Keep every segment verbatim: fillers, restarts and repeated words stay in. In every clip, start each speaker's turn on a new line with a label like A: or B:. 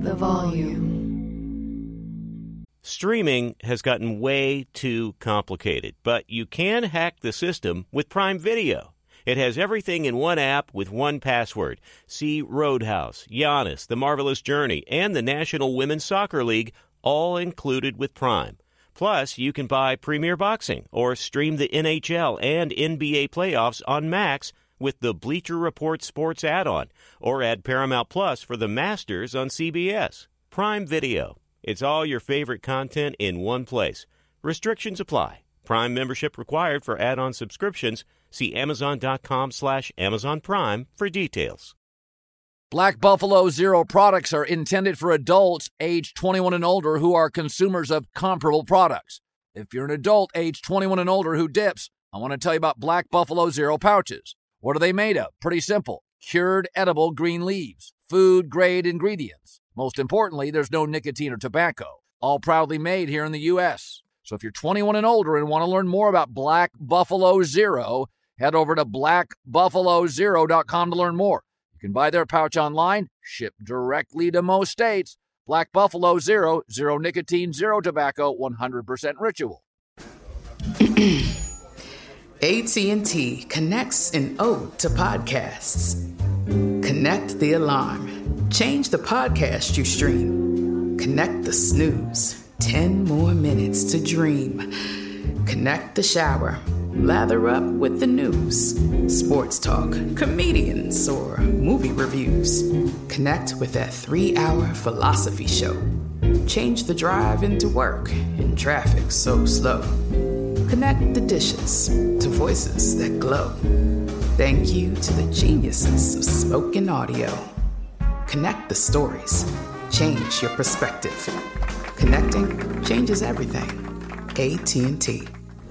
A: the volume.
B: Streaming has gotten way too complicated, but you can hack the system with Prime Video. It has everything in one app with one password. See Roadhouse, Giannis, The Marvelous Journey, and the National Women's Soccer League, all included with Prime. Plus, you can buy Premier Boxing or stream the N H L and N B A playoffs on Max with the Bleacher Report Sports add-on, or add Paramount Plus for the Masters on C B S. Prime Video. It's all your favorite content in one place. Restrictions apply. Prime membership required for add-on subscriptions. See Amazon.com slash Amazon Prime for details.
C: Black Buffalo Zero products are intended for adults age twenty-one and older who are consumers of comparable products. If you're an adult age twenty-one and older who dips, I want to tell you about Black Buffalo Zero pouches. What are they made of? Pretty simple. Cured edible green leaves. Food-grade ingredients. Most importantly, there's no nicotine or tobacco. All proudly made here in the U S So if you're twenty-one and older and want to learn more about Black Buffalo Zero, head over to black buffalo zero dot com to learn more. You can buy their pouch online, shipped directly to most states. Black Buffalo Zero, zero nicotine, zero tobacco, one hundred percent ritual.
D: A T and T connects an ode to podcasts. Connect the alarm. Change the podcast you stream. Connect the snooze. Ten more minutes to dream. Connect the shower. Lather up with the news. Sports talk, comedians, or movie reviews. Connect with that three-hour philosophy show. Change the drive into work in traffic so slow. Connect the dishes to voices that glow. Thank you to the geniuses of spoken audio. Connect the stories. Change your perspective. Connecting changes everything. A T and T.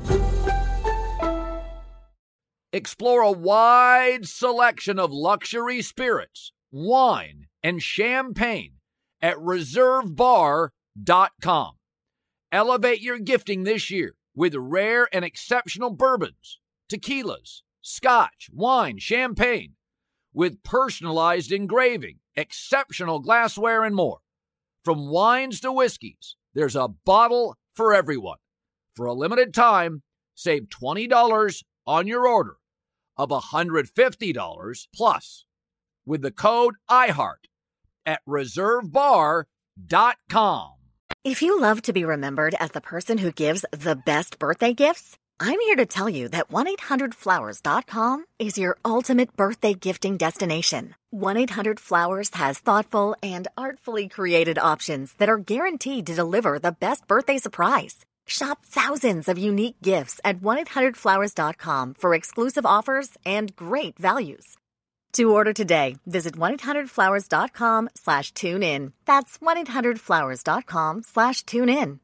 C: Explore a wide selection of luxury spirits, wine, and champagne at reserve bar dot com. Elevate your gifting this year with rare and exceptional bourbons, tequilas, scotch, wine, champagne, with personalized engraving, exceptional glassware, and more. From wines to whiskeys, there's a bottle for everyone. For a limited time, save twenty dollars on your order of one hundred fifty dollars plus with the code iHeart at reserve bar dot com.
E: If you love to be remembered as the person who gives the best birthday gifts, I'm here to tell you that one eight hundred flowers dot com is your ultimate birthday gifting destination. one eight hundred flowers has thoughtful and artfully created options that are guaranteed to deliver the best birthday surprise. Shop thousands of unique gifts at one eight hundred flowers dot com for exclusive offers and great values. To order today, visit one eight hundred flowers dot com slash tune in. That's one eight hundred flowers dot com slash tune in.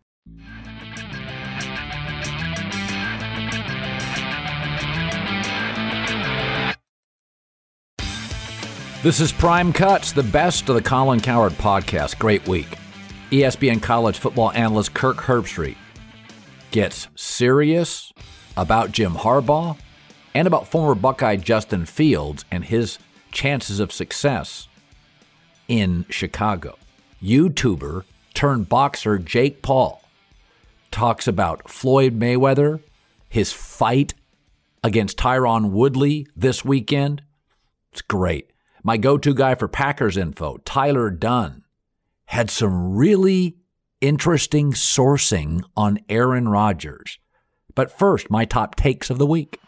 C: This is Prime Cuts, the best of the Colin Cowherd podcast. Great week. E S P N college football analyst Kirk Herbstreit gets serious about Jim Harbaugh and about former Buckeye Justin Fields and his chances of success in Chicago. YouTuber turned boxer Jake Paul talks about Floyd Mayweather, his fight against Tyron Woodley this weekend. It's great. My go-to guy for Packers info, Tyler Dunn, had some really interesting sourcing on Aaron Rodgers. But first, my top takes of the week.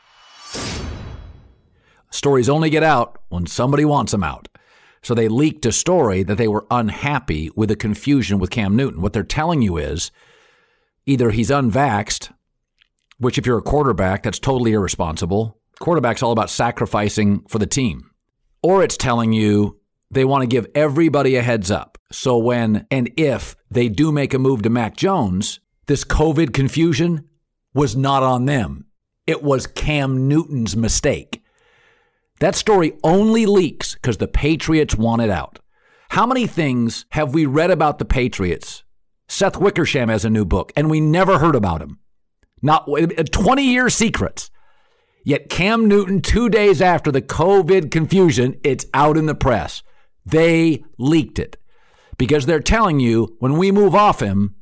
C: Stories only get out when somebody wants them out. So they leaked a story that they were unhappy with the confusion with Cam Newton. What they're telling you is either he's unvaxxed, which if you're a quarterback, that's totally irresponsible. Quarterback's all about sacrificing for the team. Or it's telling you they want to give everybody a heads up. So when and if they do make a move to Mac Jones, this COVID confusion was not on them. It was Cam Newton's mistake. That story only leaks because the Patriots want it out. How many things have we read about the Patriots? Seth Wickersham has a new book, and we never heard about him. Not twenty-year secrets. Yet Cam Newton, two days after the COVID confusion, it's out in the press. They leaked it because they're telling you when we move off him,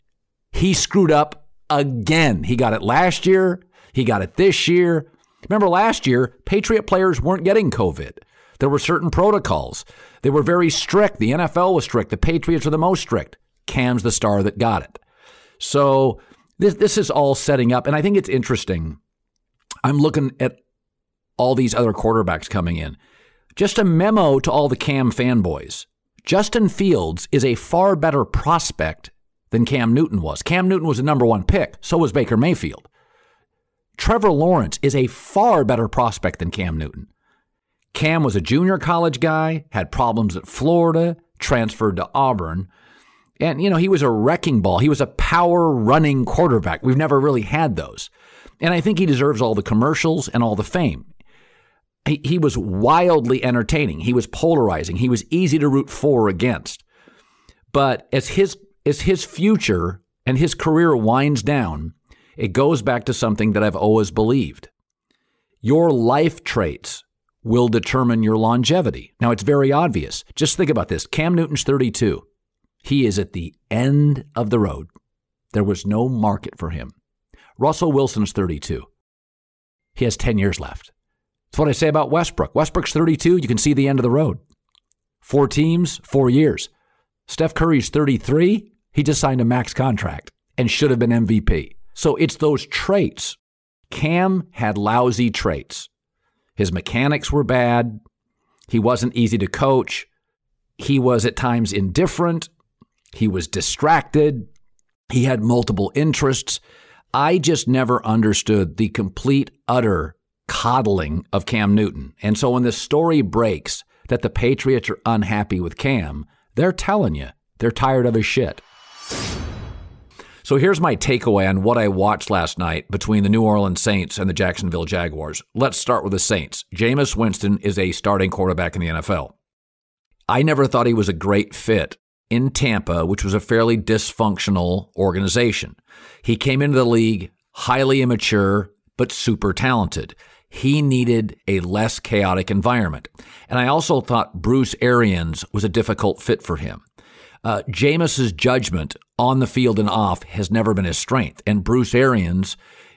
C: he screwed up again. He got it last year. He got it this year. Remember last year, Patriot players weren't getting COVID. There were certain protocols. They were very strict. The N F L was strict. The Patriots are the most strict. Cam's the star that got it. So this this is all setting up, and I think it's interesting. I'm looking at all these other quarterbacks coming in. Just a memo to all the Cam fanboys. Justin Fields is a far better prospect than Cam Newton was. Cam Newton was a number one pick. So was Baker Mayfield. Trevor Lawrence is a far better prospect than Cam Newton. Cam was a junior college guy, had problems at Florida, transferred to Auburn. And, you know, he was a wrecking ball. He was a power running quarterback. We've never really had those. And I think he deserves all the commercials and all the fame. He, he was wildly entertaining. He was polarizing. He was easy to root for or against. But as his as his future and his career winds down, it goes back to something that I've always believed. Your life traits will determine your longevity. Now, it's very obvious. Just think about this. Cam Newton's thirty-two. He is at the end of the road. There was no market for him. Russell Wilson's thirty-two. He has ten years left. That's what I say about Westbrook. Westbrook's thirty-two. You can see the end of the road. Four teams, four years. Steph Curry's thirty-three. He just signed a max contract and should have been M V P. So it's those traits. Cam had lousy traits. His mechanics were bad. He wasn't easy to coach. He was at times indifferent. He was distracted. He had multiple interests. I just never understood the complete, utter coddling of Cam Newton. And so when the story breaks that the Patriots are unhappy with Cam, they're telling you they're tired of his shit. So here's my takeaway on what I watched last night between the New Orleans Saints and the Jacksonville Jaguars. Let's start with the Saints. Jameis Winston is a starting quarterback in the N F L. I never thought he was a great fit in Tampa, which was a fairly dysfunctional organization. He came into the league highly immature, but super talented. He needed a less chaotic environment. And I also thought Bruce Arians was a difficult fit for him. Uh, Jameis's judgment on the field and off has never been his strength. And Bruce Arians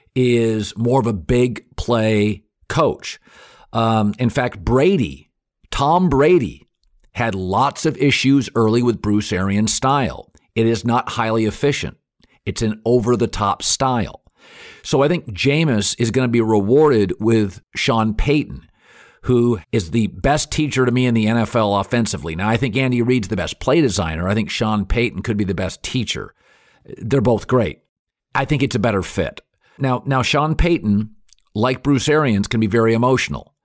C: is more of a big play coach. Um, in fact, Brady, Tom Brady, had lots of issues early with Bruce Arians' style. It is not highly efficient. It's an over-the-top style. So I think Jameis is going to be rewarded with Sean Payton, who is the best teacher to me in the N F L offensively. Now, I think Andy Reid's the best play designer. I think Sean Payton could be the best teacher. They're both great. I think it's a better fit. Now, now Sean Payton, like Bruce Arians, can be very emotional.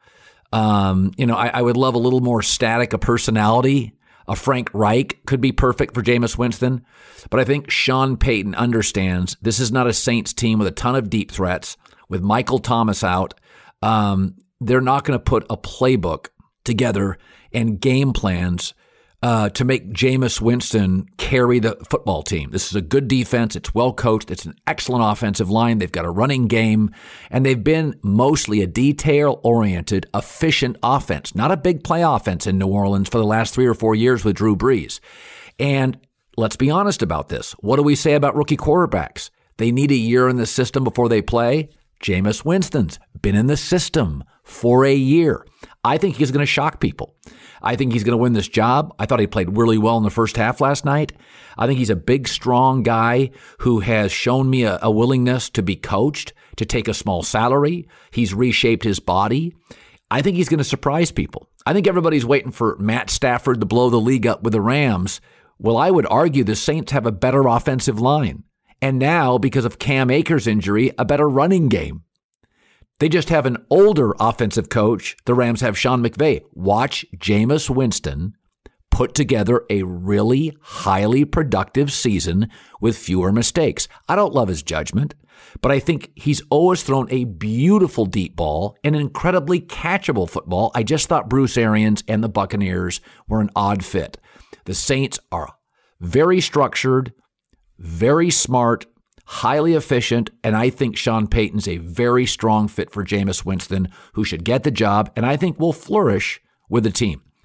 C: Um, you know, I, I would love a little more static, a personality. A Frank Reich could be perfect for Jameis Winston. But I think Sean Payton understands this is not a Saints team with a ton of deep threats. With Michael Thomas out, um, they're not going to put a playbook together and game plans uh, to make Jameis Winston carry the football team. This is a good defense. It's well coached. It's an excellent offensive line. They've got a running game, and they've been mostly a detail-oriented, efficient offense, not a big play offense in New Orleans for the last three or four years with Drew Brees. And let's be honest about this. What do we say about rookie quarterbacks? They need a year in the system before they play. Jameis Winston's been in the system for a year. I think he's going to shock people. I think he's going to win this job. I thought he played really well in the first half last night. I think he's a big, strong guy who has shown me a, a willingness to be coached, to take a small salary. He's reshaped his body. I think he's going to surprise people. I think everybody's waiting for Matt Stafford to blow the league up with the Rams. Well, I would argue the Saints have a better offensive line. And now, because of Cam Akers' injury, a better running game. They just have an older offensive coach. The Rams have Sean McVay. Watch Jameis Winston put together a really highly productive season with fewer mistakes. I don't love his judgment, but I think he's always thrown a beautiful deep ball, an incredibly catchable football. I just thought Bruce Arians and the Buccaneers were an odd fit. The Saints are very structured, very smart, highly efficient, and I think Sean Payton's a very strong fit for Jameis Winston, who should get the job, and I think will flourish with the team.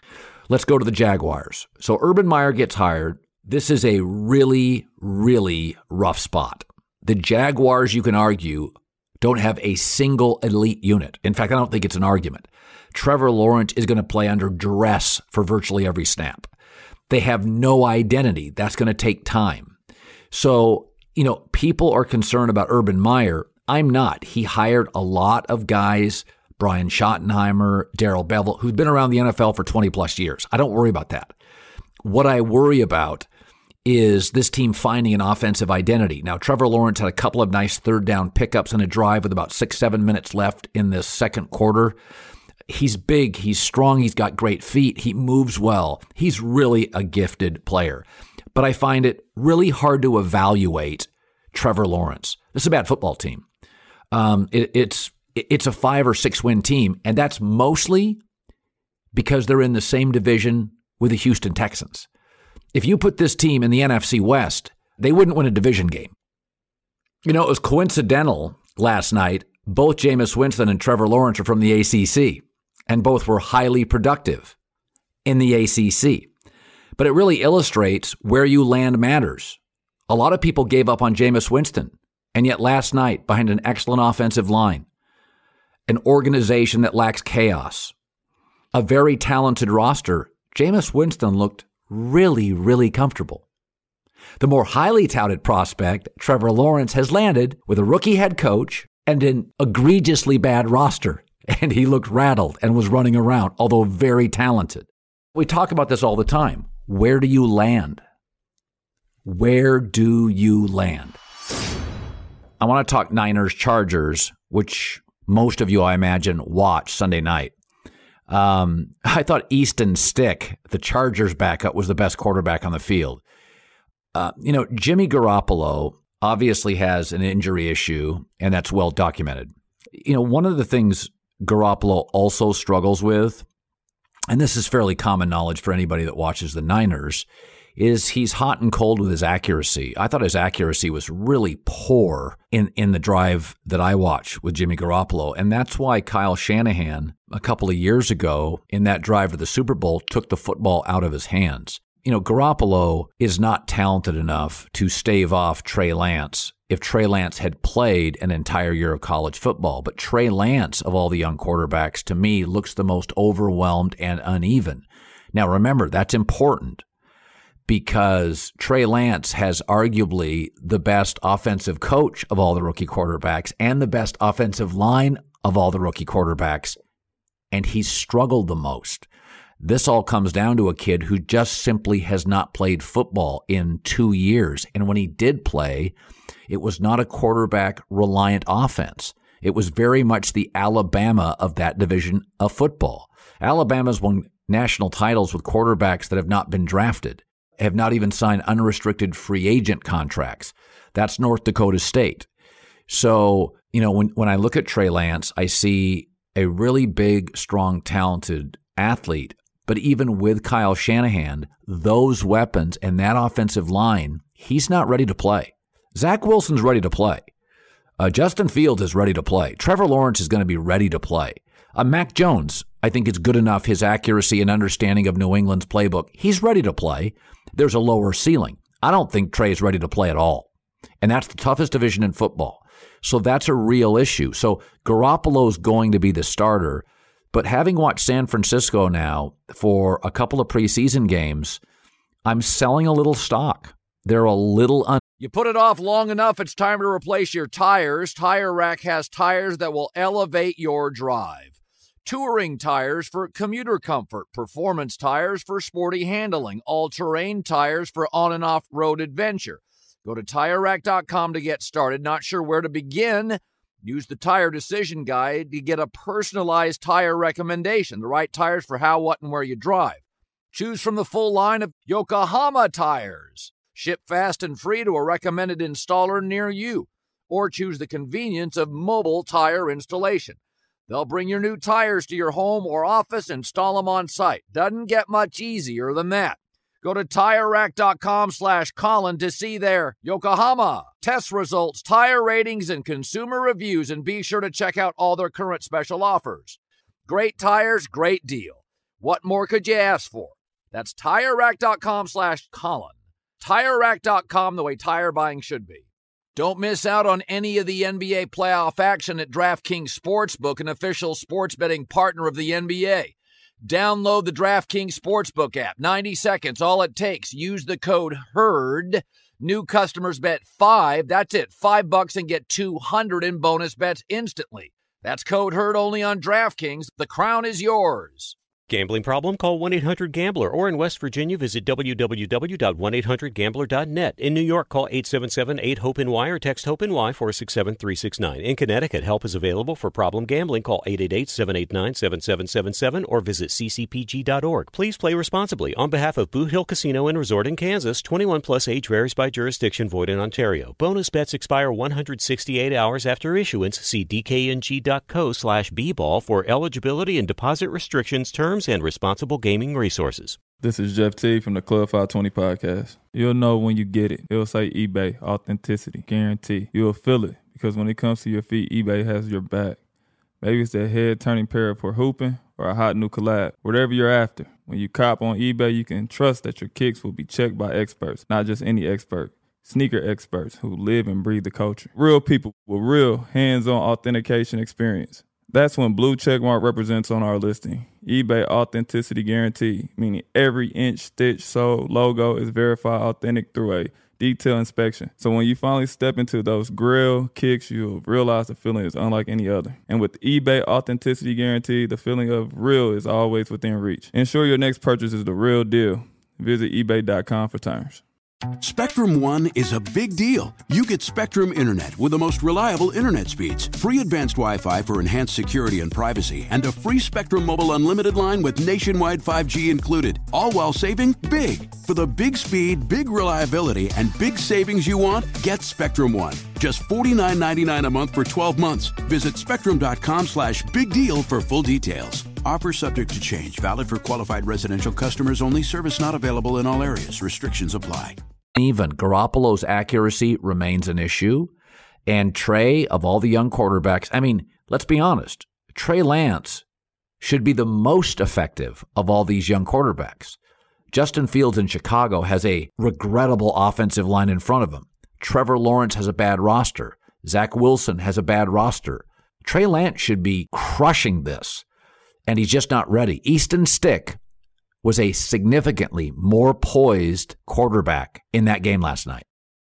C: Let's go to the Jaguars. So Urban Meyer gets hired. This is a really, really rough spot. The Jaguars, you can argue, don't have a single elite unit. In fact, I don't think it's an argument. Trevor Lawrence is going to play under duress for virtually every snap. They have no identity. That's going to take time. So, you know, people are concerned about Urban Meyer. I'm not. He hired a lot of guys, Brian Schottenheimer, Darrell Bevell, who've been around the N F L for twenty plus years. I don't worry about that. What I worry about is this team finding an offensive identity. Now, Trevor Lawrence had a couple of nice third down pickups in a drive with about six, seven minutes left in this second quarter. He's big, he's strong, he's got great feet, he moves well. He's really a gifted player. But I find it really hard to evaluate Trevor Lawrence. This is a bad football team. Um, it, it's it's a five or six win team, and that's mostly because they're in the same division with the Houston Texans. If you put this team in the N F C West, they wouldn't win a division game. You know, it was coincidental last night. Both Jameis Winston and Trevor Lawrence are from the A C C, and both were highly productive in the A C C. But it really illustrates where you land matters. A lot of people gave up on Jameis Winston, and yet last night, behind an excellent offensive line, an organization that lacks chaos, a very talented roster, Jameis Winston looked really, really comfortable. The more highly touted prospect, Trevor Lawrence, has landed with a rookie head coach and an egregiously bad roster, and he looked rattled and was running around, although very talented. We talk about this all the time. Where do you land? Where do you land? I want to talk Niners-Chargers, which most of you, I imagine, watch Sunday night. Um, I thought Easton Stick, the Chargers backup, was the best quarterback on the field. Uh, you know, Jimmy Garoppolo obviously has an injury issue, and that's well documented. You know, one of the things Garoppolo also struggles with, and this is fairly common knowledge for anybody that watches the Niners, is he's hot and cold with his accuracy. I thought his accuracy was really poor in, in the drive that I watched with Jimmy Garoppolo. And that's why Kyle Shanahan, a couple of years ago in that drive to the Super Bowl, took the football out of his hands. You know, Garoppolo is not talented enough to stave off Trey Lance if Trey Lance had played an entire year of college football. But Trey Lance, of all the young quarterbacks, to me, looks the most overwhelmed and uneven. Now, remember, that's important, because Trey Lance has arguably the best offensive coach of all the rookie quarterbacks and the best offensive line of all the rookie quarterbacks, and he's struggled the most. This all comes down to a kid who just simply has not played football in two years. And when he did play, it was not a quarterback-reliant offense. It was very much the Alabama of that division of football. Alabama's won national titles with quarterbacks that have not been drafted, have not even signed unrestricted free agent contracts. That's North Dakota State. So, you know, when, when I look at Trey Lance, I see a really big, strong, talented athlete. But even with Kyle Shanahan, those weapons and that offensive line, he's not ready to play. Zach Wilson's ready to play. Uh, Justin Fields is ready to play. Trevor Lawrence is going to be ready to play. Uh, Mac Jones, I think it's good enough, his accuracy and understanding of New England's playbook. He's ready to play. There's a lower ceiling. I don't think Trey's ready to play at all. And that's the toughest division in football. So that's a real issue. So Garoppolo's going to be the starter. But having watched San Francisco now for a couple of preseason games, I'm selling a little stock. They're a little un-
A: You put it off long enough, it's time to replace your tires. Tire Rack has tires that will elevate your drive. Touring tires for commuter comfort, performance tires for sporty handling, all-terrain tires for on- and off-road adventure. Go to Tire Rack dot com to get started. Not sure where to begin? Use the Tire Decision Guide to get a personalized tire recommendation, the right tires for how, what, and where you drive. Choose from the full line of Yokohama tires. Ship fast and free to a recommended installer near you. Or choose the convenience of mobile tire installation. They'll bring your new tires to your home or office, install them on site. Doesn't get much easier than that. Go to Tire Rack dot com slash Colin to see their Yokohama test results, tire ratings, and consumer reviews, and be sure to check out all their current special offers. Great tires, great deal. What more could you ask for? That's TireRack.com slash Colin. Tire Rack dot com, the way tire buying should be. Don't miss out on any of the N B A playoff action at DraftKings Sportsbook, an official sports betting partner of the N B A. Download the DraftKings Sportsbook app. ninety seconds, all it takes. Use the code HERD. New customers bet five. That's it. Five bucks and get two hundred in bonus bets instantly. That's code HERD only on DraftKings. The crown is yours.
B: Gambling problem? Call one eight hundred gambler, or in West Virginia, visit w w w dot one eight hundred gambler dot net. In New York, call eight seven seven eight hope N Y or text HOPE-NY four six seven three six nine. In Connecticut, help is available for problem gambling. Call eight eight eight seven eight nine seven seven seven seven or visit c c p g dot org. Please play responsibly. On behalf of Boot Hill Casino and Resort in Kansas, twenty-one plus age varies by jurisdiction, void in Ontario. Bonus bets expire one hundred sixty-eight hours after issuance. See d k n g dot co slash b ball for eligibility and deposit restrictions, terms, and responsible gaming resources.
F: This is Jeff T from the Club five twenty podcast. You'll know when you get it. It'll say eBay, authenticity, guarantee. You'll feel it because when it comes to your feet, eBay has your back. Maybe it's that head-turning pair for hooping or a hot new collab. Whatever you're after, when you cop on eBay, you can trust that your kicks will be checked by experts, not just any expert. Sneaker experts who live and breathe the culture. Real people with real hands-on authentication experience. That's when blue checkmark represents on our listing. eBay Authenticity Guarantee, meaning every inch, stitch, sole, logo is verified authentic through a detailed inspection. So when you finally step into those grill kicks, you'll realize the feeling is unlike any other. And with eBay Authenticity Guarantee, the feeling of real is always within reach. Ensure your next purchase is the real deal. Visit ebay dot com for terms.
G: Spectrum One is a big deal. You get Spectrum Internet with the most reliable internet speeds, free advanced Wi-Fi for enhanced security and privacy, and a free Spectrum Mobile Unlimited line with nationwide five G included, all while saving big. For the big speed, big reliability, and big savings you want, get Spectrum One. Just forty-nine ninety-nine a month for twelve months. Visit spectrum dot com slash big deal for full details. Offer subject to change. Valid for qualified residential customers only. Service not available in all areas. Restrictions apply.
C: Even Garoppolo's accuracy remains an issue. And Trey, of all the young quarterbacks, I mean, let's be honest, Trey Lance should be the most effective of all these young quarterbacks. Justin Fields in Chicago has a regrettable offensive line in front of him. Trevor Lawrence has a bad roster. Zach Wilson has a bad roster. Trey Lance should be crushing this, and he's just not ready. Easton Stick was a significantly more poised quarterback in that game last night.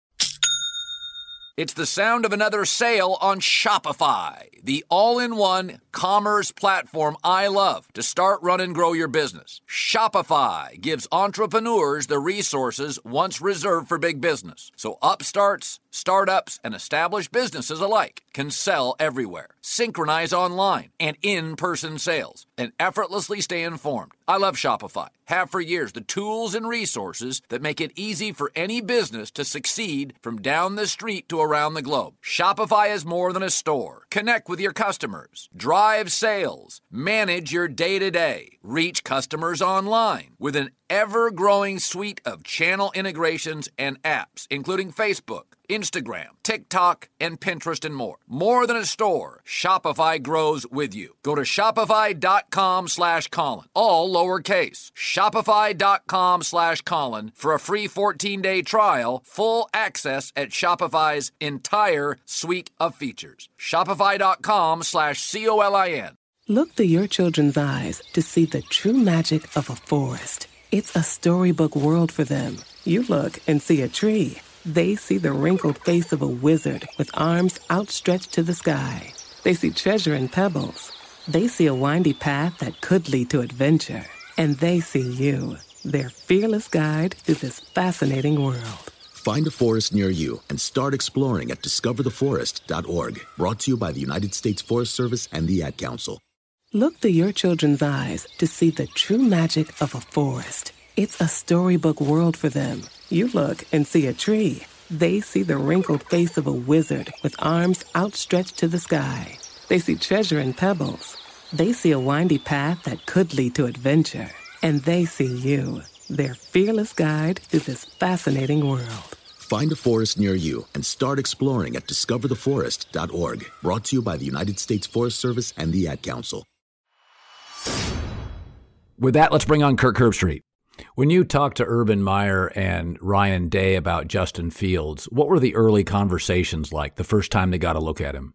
A: It's the sound of another sale on Shopify, the all-in-one commerce platform I love to start, run, and grow your business. Shopify gives entrepreneurs the resources once reserved for big business, so upstarts, startups, and established businesses alike can sell everywhere, synchronize online and in-person sales, and effortlessly stay informed. I love Shopify. Have for years the tools and resources that make it easy for any business to succeed from down the street to around the globe. Shopify is more than a store. Connect with your customers, drive sales, manage your day-to-day, reach customers online with an ever-growing suite of channel integrations and apps, including Facebook, Instagram, TikTok, and Pinterest, and more. More than a store, Shopify grows with you. Go to shopify.com slash Colin, all lowercase. Shopify.com slash Colin for a free fourteen-day trial, full access at Shopify's entire suite of features. Shopify.com slash C O L I N.
H: Look through your children's eyes to see the true magic of a forest. It's a storybook world for them. You look and see a tree. They see the wrinkled face of a wizard with arms outstretched to the sky. They see treasure in pebbles. They see a windy path that could lead to adventure. And they see you, their fearless guide through this fascinating world.
I: Find a forest near you and start exploring at discover the forest dot org. Brought to you by the United States Forest Service and the Ad Council.
H: Look through your children's eyes to see the true magic of a forest. It's a storybook world for them. You look and see a tree. They see the wrinkled face of a wizard with arms outstretched to the sky. They see treasure in pebbles. They see a windy path that could lead to adventure. And they see you, their fearless guide through this fascinating world.
I: Find a forest near you and start exploring at discover the forest dot org. Brought to you by the United States Forest Service and the Ad Council.
C: With that, let's bring on Kirk Herbstreit. When you talked to Urban Meyer and Ryan Day about Justin Fields, what were the early conversations like the first time they got a look at him?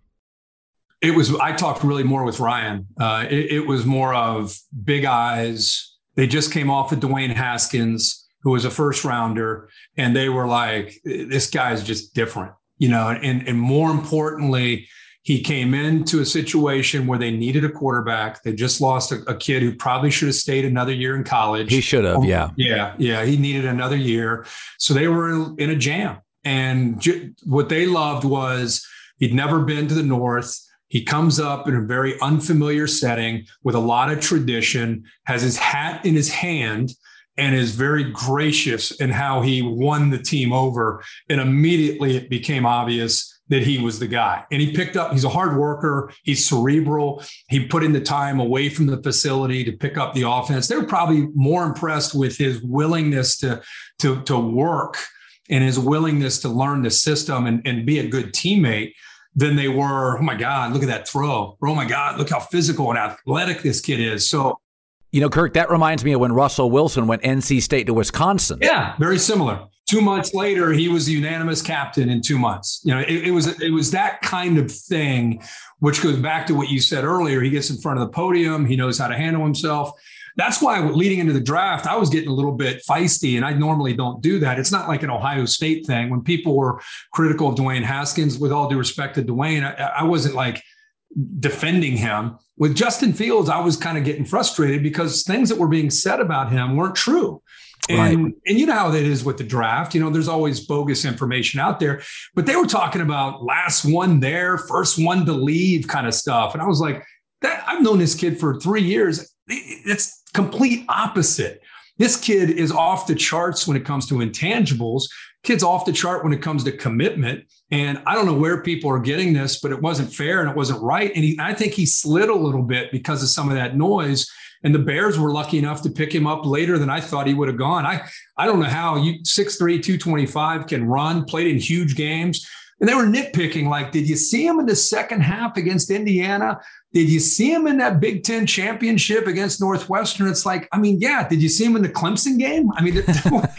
J: It was, I talked really more with Ryan. Uh, it, it was more of big eyes. They just came off of Dwayne Haskins, who was a first rounder. And they were like, this guy's just different, you know, and, and more importantly, he came into a situation where they needed a quarterback. They just lost a, a kid who probably should have stayed another year in college.
C: He should have, yeah.
J: Yeah, yeah. He needed another year. So they were in a jam. And j- what they loved was he'd never been to the North. He comes up in a very unfamiliar setting with a lot of tradition, has his hat in his hand, and is very gracious in how he won the team over. And immediately it became obvious that he was the guy. And he picked up, he's a hard worker. He's cerebral. He put in the time away from the facility to pick up the offense. They were probably more impressed with his willingness to, to, to work and his willingness to learn the system and, and be a good teammate than they were, oh my God, look at that throw. Oh my God, look how physical and athletic this kid is. So,
C: you know, Kirk, that reminds me of when Russell Wilson went N C State to Wisconsin.
J: Yeah, very similar. Two months later, he was the unanimous captain in two months. You know, it, it was it was that kind of thing, which goes back to what you said earlier. He gets in front of the podium. He knows how to handle himself. That's why leading into the draft, I was getting a little bit feisty, and I normally don't do that. It's not like an Ohio State thing. When people were critical of Dwayne Haskins, with all due respect to Dwayne, I, I wasn't like defending him. With Justin Fields, I was kind of getting frustrated because things that were being said about him weren't true. And, right. and you know how that is with the draft. You know, there's always bogus information out there. But they were talking about last one there, first one to leave kind of stuff. And I was like, that, I've known this kid for three years. It's complete opposite. This kid is off the charts when it comes to intangibles. Kid's off the chart when it comes to commitment. And I don't know where people are getting this, but it wasn't fair and it wasn't right. And he, I think he slid a little bit because of some of that noise. And the Bears were lucky enough to pick him up later than I thought he would have gone. I, I don't know how you six three, two twenty-five can run, played in huge games. And they were nitpicking, like, did you see him in the second half against Indiana? Did you see him in that Big Ten championship against Northwestern? It's like, I mean, yeah. Did you see him in the Clemson game? I mean,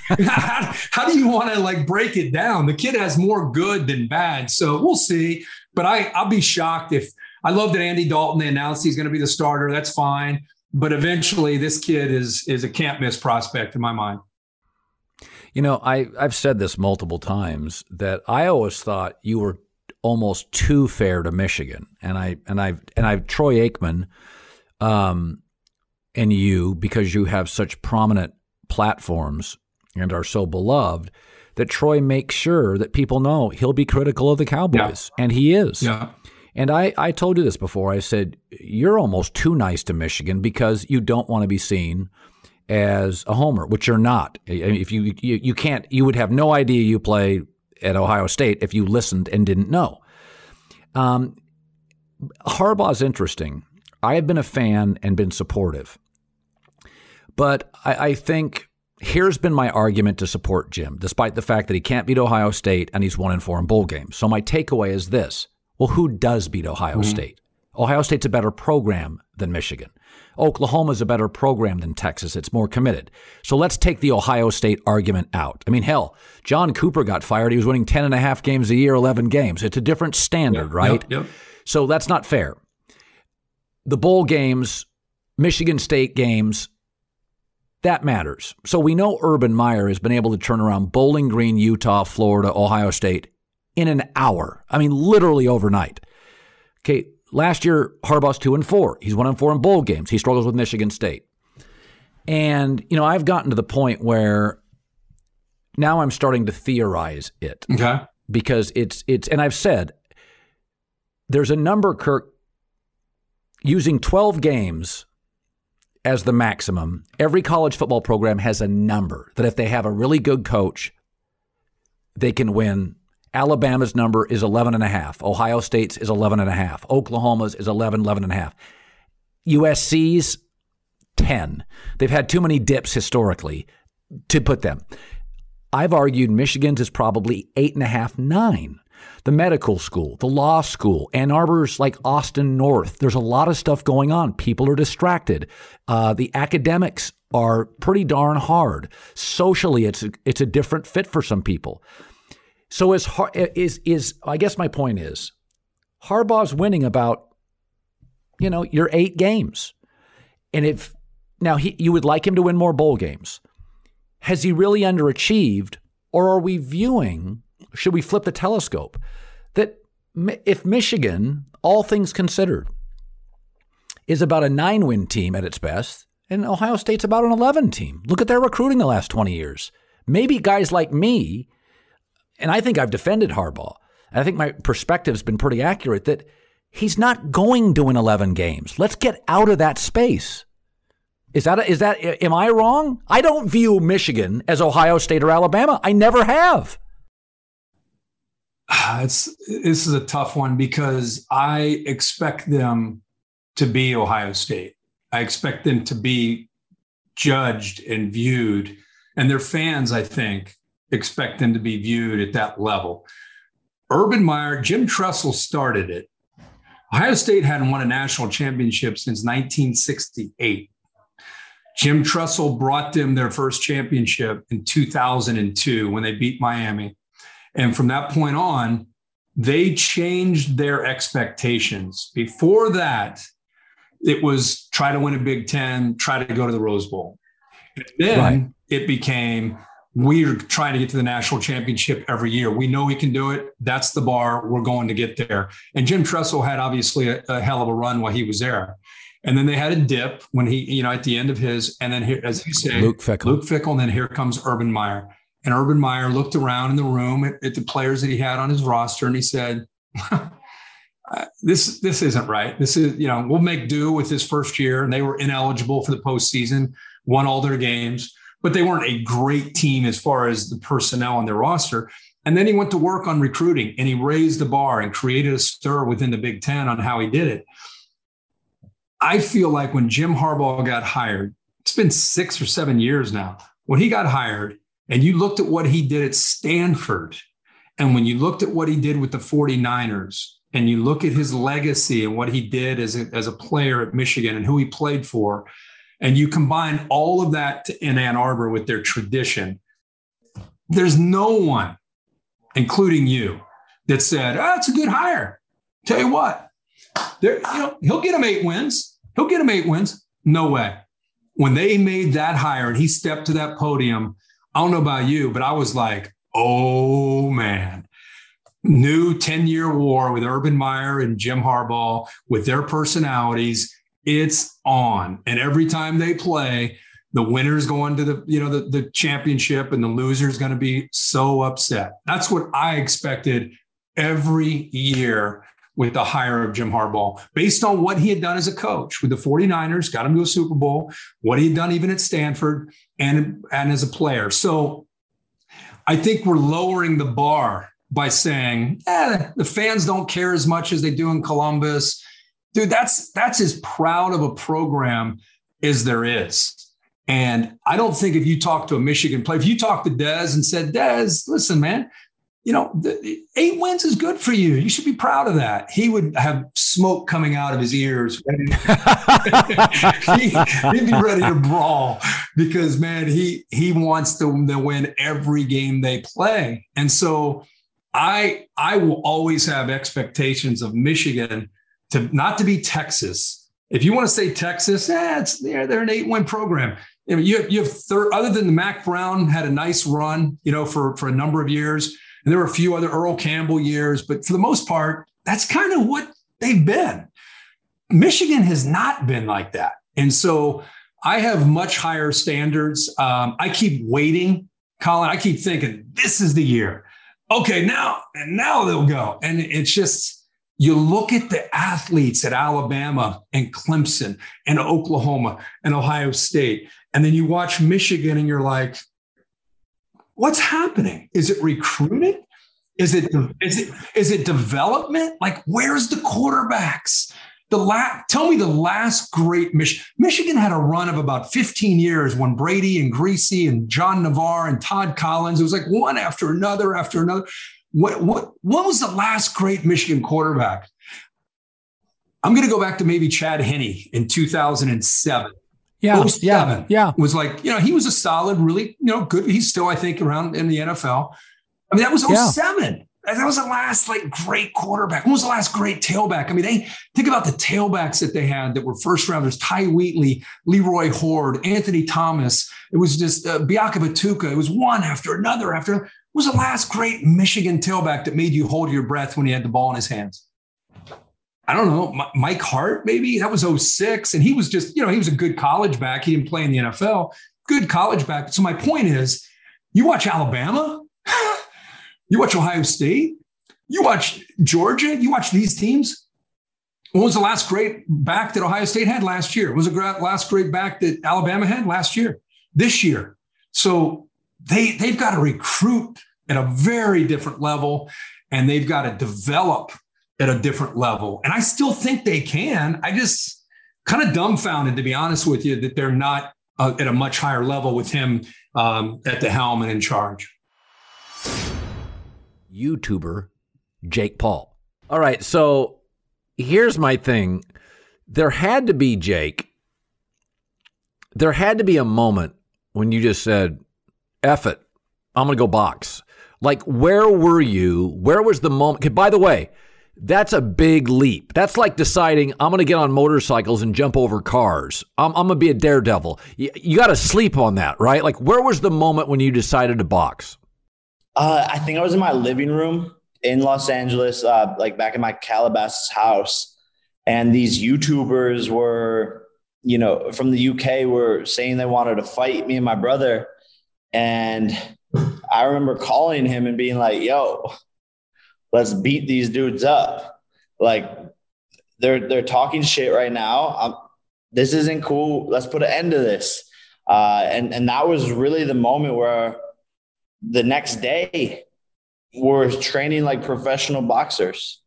J: how, how do you want to like break it down? The kid has more good than bad. So we'll see. But I, I'll be shocked if I love that Andy Dalton, they announced he's going to be the starter. That's fine. But eventually this kid is, is a can't miss prospect in my mind.
C: You know, I, I've said this multiple times that I always thought you were almost too fair to Michigan. And I and I and I've Troy Aikman um, and you, because you have such prominent platforms and are so beloved, that Troy makes sure that people know he'll be critical of the Cowboys. Yeah. And he is. Yeah. And I, I told you this before. I said, you're almost too nice to Michigan because you don't want to be seen as a homer, which you're not. If you, you you can't, you would have no idea you play at Ohio State if you listened and didn't know. Um, Harbaugh's interesting. I have been a fan and been supportive, but I, I think here's been my argument to support Jim, despite the fact that he can't beat Ohio State and he's one and four in bowl games. So my takeaway is this: well, who does beat Ohio mm-hmm. State? Ohio State's a better program than Michigan. Oklahoma's a better program than Texas. It's more committed. So let's take the Ohio State argument out. I mean, hell, John Cooper got fired. He was winning ten and a half games a year, eleven games. It's a different standard, yep, right? Yep, yep. So that's not fair. The bowl games, Michigan State games, that matters. So we know Urban Meyer has been able to turn around Bowling Green, Utah, Florida, Ohio State in an hour. I mean, literally overnight. Okay. Last year, Harbaugh's two and four. He's one and four in bowl games. He struggles with Michigan State. And, you know, I've gotten to the point where now I'm starting to theorize it.
J: Okay.
C: Because it's, it's, and I've said, there's a number, Kirk, using twelve games as the maximum. Every college football program has a number that if they have a really good coach, they can win. Alabama's number is eleven and a half. Ohio State's is eleven and a half. Oklahoma's is eleven, eleven and a half. U S C's ten. They've had too many dips historically to put them. I've argued Michigan's is probably eight and a half, nine. the medical school, the law school, Ann Arbor's like Austin North. There's a lot of stuff going on. People are distracted. Uh, the academics are pretty darn hard. Socially, it's a, it's a different fit for some people. So is is is I guess my point is, Harbaugh's winning about, you know, your eight games, and if now he you would like him to win more bowl games. Has he really underachieved, or are we viewing? Should we flip the telescope that if Michigan, all things considered, is about a nine-win team at its best, and Ohio State's about an eleven team? Look at their recruiting the last twenty years. Maybe guys like me, and I think I've defended Harbaugh, and I think my perspective's been pretty accurate, that he's not going to win eleven games. Let's get out of that space. Is that, is that, am I wrong? I don't view Michigan as Ohio State or Alabama. I never have.
J: It's, this is a tough one because I expect them to be Ohio State. I expect them to be judged and viewed, and their fans, I think, expect them to be viewed at that level. Urban Meyer, Jim Tressel started it. Ohio State hadn't won a national championship since nineteen sixty-eight. Jim Tressel brought them their first championship in two thousand two when they beat Miami. And from that point on, they changed their expectations. Before that, it was try to win a Big Ten, try to go to the Rose Bowl. And then right. It became, we're trying to get to the national championship every year. We know we can do it. That's the bar. We're going to get there. And Jim Tressel had obviously a, a hell of a run while he was there. And then they had a dip when he, you know, at the end of his, and then here, as you say,
C: Luke Fickell.
J: Luke Fickell, and then here comes Urban Meyer. And Urban Meyer looked around in the room at, at the players that he had on his roster, and he said, "This, this isn't right. This is, you know, we'll make do with this first year." And they were ineligible for the postseason, won all their games, but they weren't a great team as far as the personnel on their roster. And then he went to work on recruiting, and he raised the bar and created a stir within the Big Ten on how he did it. I feel like when Jim Harbaugh got hired, it's been six or seven years now, when he got hired and you looked at what he did at Stanford, and when you looked at what he did with the forty-niners, and you look at his legacy and what he did as a, as a player at Michigan and who he played for, and you combine all of that in Ann Arbor with their tradition, there's no one, including you, that said, oh, it's a good hire. Tell you what, there, you know, he'll get him eight wins. He'll get him eight wins. No way. When they made that hire and he stepped to that podium, I don't know about you, but I was like, oh, man. New ten-year war with Urban Meyer and Jim Harbaugh with their personalities. It's on. And every time they play, the winner's going to the, you know, the, the championship, and the loser's going to be so upset. That's what I expected every year with the hire of Jim Harbaugh, based on what he had done as a coach with the forty-niners, got him to a Super Bowl, what he had done even at Stanford and, and as a player. So I think we're lowering the bar by saying, eh, the fans don't care as much as they do in Columbus. Dude, that's, that's as proud of a program as there is. And I don't think if you talk to a Michigan player, if you talk to Dez and said, Dez, listen, man, you know, the, eight wins is good for you. You should be proud of that. He would have smoke coming out of his ears. he, he'd be ready to brawl because, man, he he wants to, to win every game they play. And so I I will always have expectations of Michigan to not to be Texas. If you want to say Texas, eh, it's, they're, they're an eight-win program. I mean, you have, you have third, other than the Mac Brown had a nice run, you know, for, for a number of years. And there were a few other Earl Campbell years, but for the most part, that's kind of what they've been. Michigan has not been like that. And so I have much higher standards. Um, I keep waiting, Colin. I keep thinking, this is the year. Okay, now, and now they'll go. And it's just, you look at the athletes at Alabama and Clemson and Oklahoma and Ohio State, and then you watch Michigan and you're like, what's happening? Is it recruiting? Is it, is it, is it development? Like, where's the quarterbacks? The la- Tell me the last great Mich- Michigan had a run of about fifteen years when Brady and Greasy and John Navarre and Todd Collins, it was like one after another after another. what what what was the last great Michigan quarterback? I'm going to go back to maybe Chad Henne in two thousand seven.
C: Yeah, yeah, yeah.
J: Was like, you know, he was a solid, really, you know, good. He's still, I think, around in the N F L. I mean, that was oh seven. Yeah. That was the last like great quarterback. When was the last great tailback? I mean, they think about the tailbacks that they had that were first rounders: Ty Wheatley, Leroy Horde, Anthony Thomas. It was just uh, Biaka Batuka. It was one after another after. When was the last great Michigan tailback that made you hold your breath when he had the ball in his hands? I don't know. M- Mike Hart, maybe that was oh six. And he was just, you know, he was a good college back. He didn't play in the N F L. Good college back. So my point is, you watch Alabama. You watch Ohio State, you watch Georgia, you watch these teams. When was the last great back that Ohio State had last year? When was the last great back that Alabama had last year, this year? So they, they've got to recruit at a very different level, and they've got to develop at a different level. And I still think they can. I just kind of dumbfounded, to be honest with you, that they're not uh, at a much higher level with him um, at the helm and in charge.
C: YouTuber Jake Paul. All right, so here's my thing. There had to be, Jake, there had to be a moment when you just said, F it, I'm going to go box. Like, where were you? Where was the moment? By the way, that's a big leap. That's like deciding I'm going to get on motorcycles and jump over cars. I'm, I'm going to be a daredevil. You, you got to sleep on that, right? Like, where was the moment when you decided to box?
K: Uh, I think I was in my living room in Los Angeles, uh, like back in my Calabasas house. And these YouTubers were, you know, from the U K were saying they wanted to fight me and my brother. And I remember calling him and being like, yo, let's beat these dudes up. Like they're, they're talking shit right now. I'm, this isn't cool. Let's put an end to this. Uh, and, and that was really the moment where the next day we're training like professional boxers.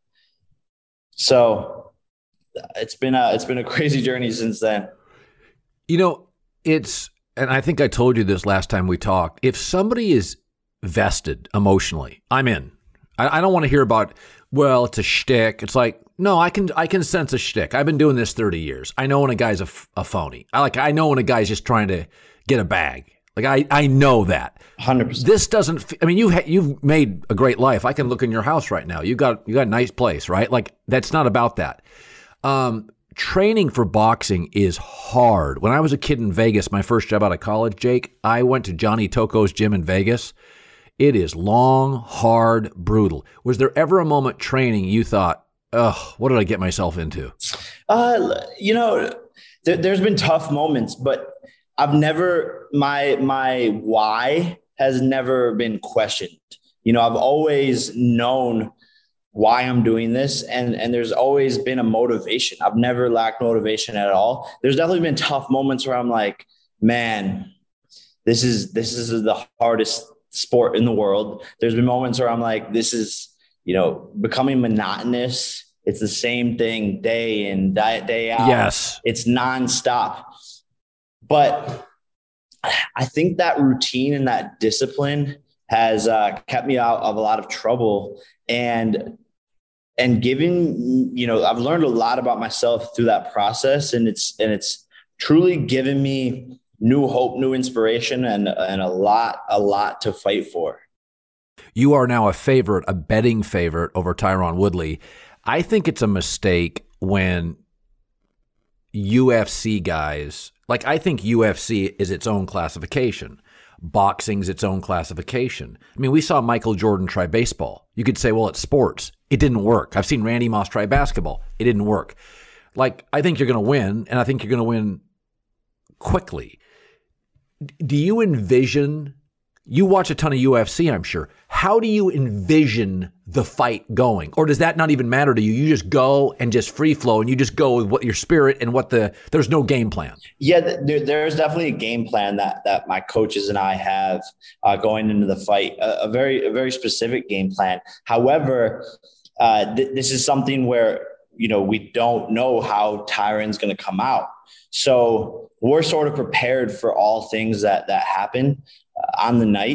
K: So it's been a, it's been a crazy journey since then.
C: You know, it's, and I think I told you this last time we talked, if somebody is vested emotionally, I'm in. I, I don't want to hear about, well, it's a shtick. It's like, no, I can, I can sense a shtick. I've been doing this thirty years. I know when a guy's a, a phony. I like, I know when a guy's just trying to get a bag. Like, I, I know that.
K: one hundred percent.
C: This doesn't, I mean, you ha, you've made a great life. I can look in your house right now. You got, you got a nice place, right? Like, that's not about that. Um, training for boxing is hard. When I was a kid in Vegas, my first job out of college, Jake, I went to Johnny Toco's gym in Vegas. It is long, hard, brutal. Was there ever a moment training you thought, ugh, what did I get myself into?
K: Uh, you know, there, there's been tough moments, but I've never, my, my why has never been questioned. You know, I've always known why I'm doing this. And, and there's always been a motivation. I've never lacked motivation at all. There's definitely been tough moments where I'm like, man, this is, this is the hardest sport in the world. There's been moments where I'm like, this is, you know, becoming monotonous. It's the same thing day in, day, day out.
C: Yes.
K: It's nonstop. But I think that routine and that discipline has uh, kept me out of a lot of trouble, and and given, you know, I've learned a lot about myself through that process, and it's and it's truly given me new hope, new inspiration, and and a lot a lot to fight for.
C: You are now a favorite, a betting favorite over Tyron Woodley. I think it's a mistake when U F C guys. Like, I think U F C is its own classification. Boxing's its own classification. I mean, we saw Michael Jordan try baseball. You could say, well, it's sports. It didn't work. I've seen Randy Moss try basketball. It didn't work. Like, I think you're going to win, and I think you're going to win quickly. Do you envision, you watch a ton of U F C, I'm sure. How do you envision the fight going? Or does that not even matter to you? You just go and just free flow, and you just go with what your spirit and what the, there's no game plan.
K: Yeah, there, there's definitely a game plan that that my coaches and I have uh, going into the fight, a, a very, a very specific game plan. However, uh, th- this is something where, you know, we don't know how Tyron's going to come out. So we're sort of prepared for all things that, that happen uh, on the night.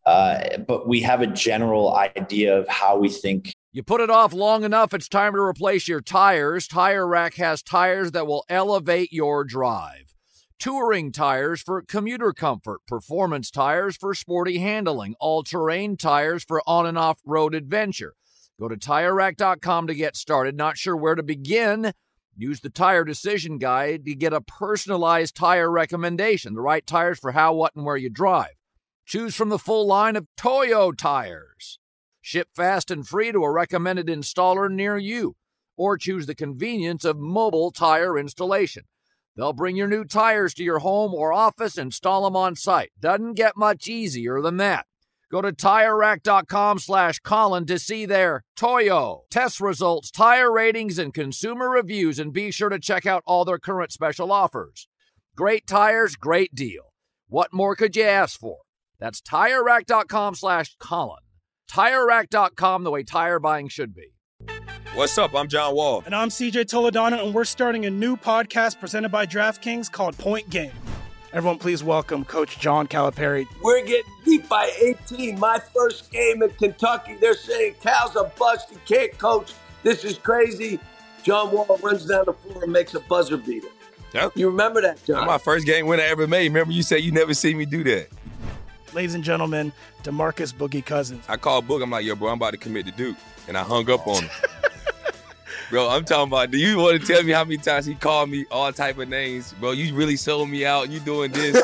K: Uh, but we have a general idea of how we think.
A: You put it off long enough, it's time to replace your tires. Tire Rack has tires that will elevate your drive. Touring tires for commuter comfort, performance tires for sporty handling, all-terrain tires for on and off-road adventure. Go to Tire Rack dot com to get started. Not sure where to begin? Use the Tire Decision Guide to get a personalized tire recommendation, the right tires for how, what, and where you drive. Choose from the full line of Toyo tires. Ship fast and free to a recommended installer near you. Or choose the convenience of mobile tire installation. They'll bring your new tires to your home or office and install them on site. Doesn't get much easier than that. Go to Tire Rack dot com slash Colin to see their Toyo test results, tire ratings, and consumer reviews, and be sure to check out all their current special offers. Great tires, great deal. What more could you ask for? That's Tire Rack dot com slash Colin. Tire Rack dot com, the way tire buying should be.
L: What's up? I'm John Wall.
M: And I'm C J Toledano, and we're starting a new podcast presented by DraftKings called Point Game. Everyone, please welcome Coach John Calipari.
N: We're getting beat by eighteen. My first game in Kentucky, they're saying Cal's a bust. He can't coach. This is crazy. John Wall runs down the floor and makes a buzzer beater.
L: Yep.
N: You remember that, John?
L: That's my first game winner I ever made. Remember you said you never see me do that.
M: Ladies and gentlemen, DeMarcus Boogie Cousins.
L: I called Boog. I'm like, yo, bro, I'm about to commit to Duke. And I hung up on him. Bro, I'm talking about, do you want to tell me how many times he called me all type of names? Bro, you really sold me out. You doing this.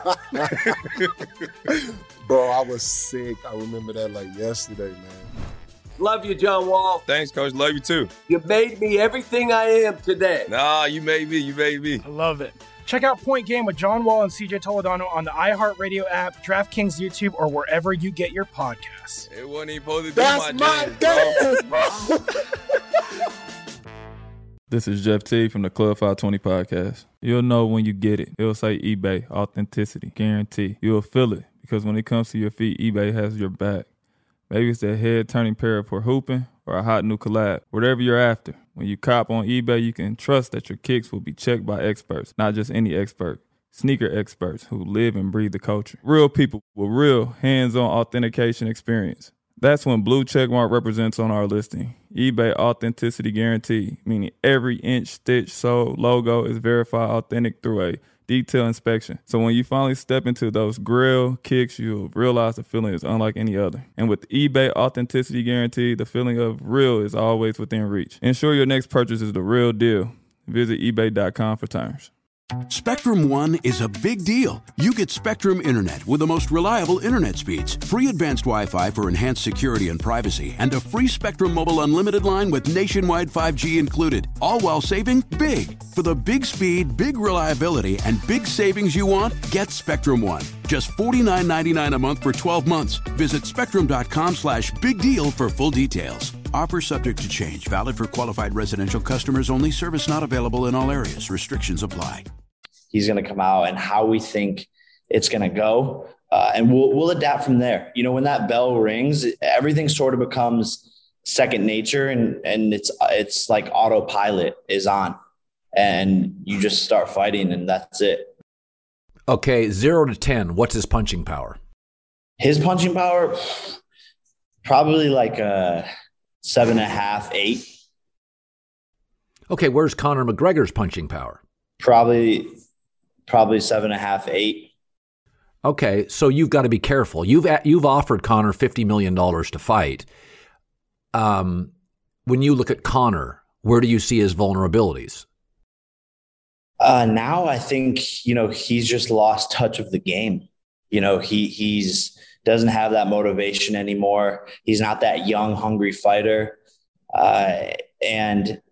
O: Bro, I was sick. I remember that like yesterday, man.
N: Love you, John Wall.
L: Thanks, Coach. Love you, too.
N: You made me everything I am today.
L: Nah, you made me. You made me.
M: I love it. Check out Point Game with John Wall and C J Toledano on the iHeartRadio app, DraftKings YouTube, or wherever you get your podcasts.
L: It wasn't even supposed to be
O: That's
L: my,
O: my dance, bro.
F: This is Jeff T from the Club five twenty podcast. You'll know when you get it. It'll say eBay, authenticity, guarantee. You'll feel it because when it comes to your feet, eBay has your back. Maybe it's that head-turning pair for hooping or a hot new collab. Whatever you're after, when you cop on eBay, you can trust that your kicks will be checked by experts, not just any expert. Sneaker experts who live and breathe the culture. Real people with real hands-on authentication experience. That's when blue checkmark represents on our listing. eBay Authenticity Guarantee, meaning every inch, stitch, sole, logo is verified authentic through a detailed inspection. So when you finally step into those grill kicks, you'll realize the feeling is unlike any other. And with eBay Authenticity Guarantee, the feeling of real is always within reach. Ensure your next purchase is the real deal. Visit ebay dot com for terms.
G: Spectrum One is a big deal. You get Spectrum Internet with the most reliable internet speeds, free advanced Wi-Fi for enhanced security and privacy, and a free Spectrum Mobile Unlimited line with nationwide five G included, all while saving big. For the big speed, big reliability, and big savings you want, get Spectrum One. Just forty-nine ninety-nine a month for twelve months. Visit spectrum.com slash big deal for full details. Offer subject to change. Valid for qualified residential customers only. Service not available in all areas. Restrictions apply.
K: He's going to come out and how we think it's going to go. Uh, and we'll, we'll adapt from there. You know, when that bell rings, everything sort of becomes second nature, and, and it's, it's like autopilot is on, and you just start fighting, and that's it.
C: Okay. Zero to ten. What's his punching power?
K: His punching power, probably like a seven and a half, eight.
C: Okay. Where's Conor McGregor's punching power?
K: Probably, probably seven and a half, eight.
C: Okay, so you've got to be careful. You've you've offered Conor fifty million dollars to fight. Um, when you look at Conor, where do you see his vulnerabilities?
K: Uh, now I think, you know, he's just lost touch of the game. You know, he he's doesn't have that motivation anymore. He's not that young, hungry fighter. Uh, and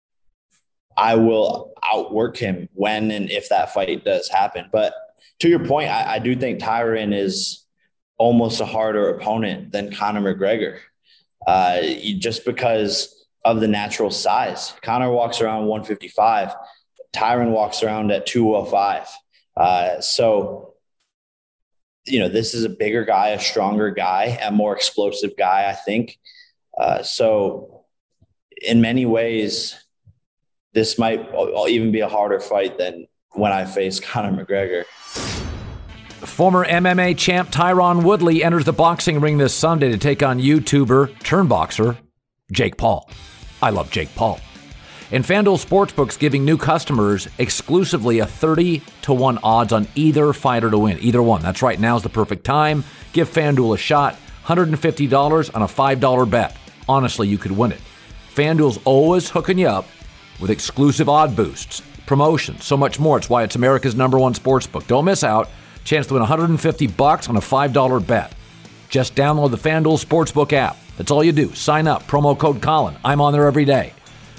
K: I will outwork him when and if that fight does happen. But to your point, I, I do think Tyron is almost a harder opponent than Conor McGregor, uh, just because of the natural size. Conor walks around one fifty-five. Tyron walks around at two oh five. Uh, so, you know, this is a bigger guy, a stronger guy, a more explosive guy, I think. Uh, so in many ways, this might even be a harder fight than when I face Conor McGregor.
C: Former M M A champ Tyron Woodley enters the boxing ring this Sunday to take on YouTuber, turnboxer, Jake Paul. I love Jake Paul. And FanDuel Sportsbook's giving new customers exclusively a thirty to one odds on either fighter to win. Either one. That's right. Now's the perfect time. Give FanDuel a shot. one hundred fifty dollars on a five dollar bet. Honestly, you could win it. FanDuel's always hooking you up with exclusive odd boosts, promotions, so much more. It's why it's America's number one sportsbook. Don't miss out. Chance to win one hundred fifty bucks on a five dollar bet. Just download the FanDuel Sportsbook app. That's all you do. Sign up. Promo code Colin. I'm on there every day.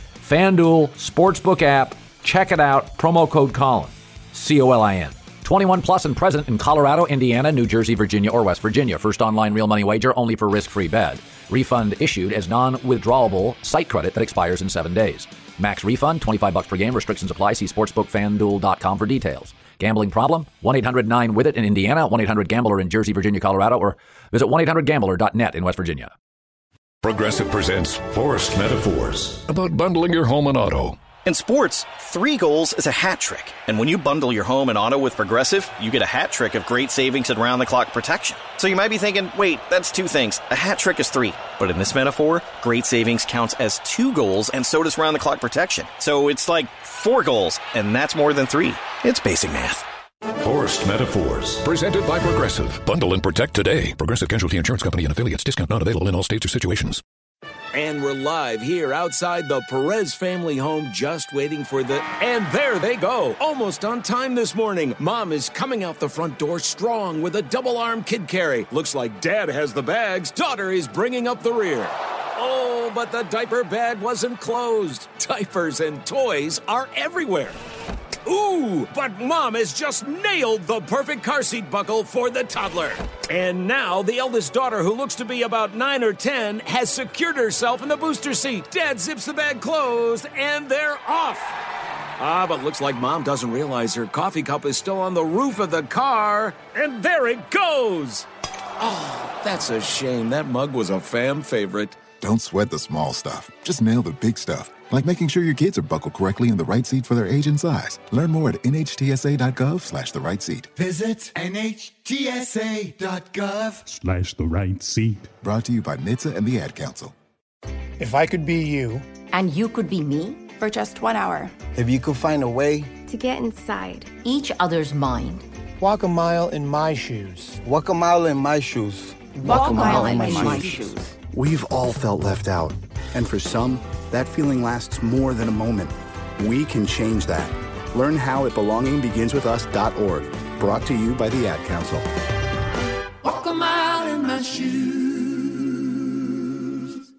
C: FanDuel Sportsbook app. Check it out. Promo code Colin. C O L I N. twenty-one plus and present in Colorado, Indiana, New Jersey, Virginia, or West Virginia. First online real money wager only for risk-free bet. Refund issued as non-withdrawable site credit that expires in seven days. Max refund, twenty-five bucks per game. Restrictions apply. See sportsbook fan duel dot com for details. Gambling problem? one eight hundred nine with it in Indiana, one eight hundred gambler in Jersey, Virginia, Colorado, or visit one eight hundred gambler dot net in West Virginia.
P: Progressive presents Forced Metaphors about bundling your home and auto.
Q: In sports, three goals is a hat trick. And when you bundle your home and auto with Progressive, you get a hat trick of great savings and round-the-clock protection. So you might be thinking, wait, that's two things. A hat trick is three. But in this metaphor, great savings counts as two goals, and so does round-the-clock protection. So it's like four goals, and that's more than three. It's basic math.
P: Forced Metaphors. Presented by Progressive. Bundle and protect today. Progressive Casualty Insurance Company and affiliates. Discount not available in all states or situations.
R: And we're live here outside the Perez family home, just waiting for the... And there they go. Almost on time this morning. Mom is coming out the front door strong with a double-arm kid carry. Looks like Dad has the bags. Daughter is bringing up the rear. Oh, but the diaper bag wasn't closed. Diapers and toys are everywhere. Ooh, but Mom has just nailed the perfect car seat buckle for the toddler. And now the eldest daughter, who looks to be about nine or ten, has secured herself in the booster seat. Dad zips the bag closed, and they're off. Ah, but looks like Mom doesn't realize her coffee cup is still on the roof of the car. And there it goes. Oh, that's a shame. That mug was a fam favorite.
S: Don't sweat the small stuff. Just nail the big stuff. Like making sure your kids are buckled correctly in the right seat for their age and size. Learn more at nhtsa.gov slash the right seat.
T: Visit nhtsa.gov
S: Slash the right seat. Brought to you by N H T S A and the Ad Council.
M: If I could be you.
U: And you could be me for just one hour.
M: If you could find a way.
U: To get inside each other's mind.
M: Walk a mile in my shoes. Walk a mile in my shoes.
U: Walk, Walk a mile, mile in, in my, my shoes. shoes.
V: We've all felt left out. And for some, that feeling lasts more than a moment. We can change that. Learn how at belonging begins with us dot org. Brought to you by the Ad Council.
T: Walk a mile in my shoes.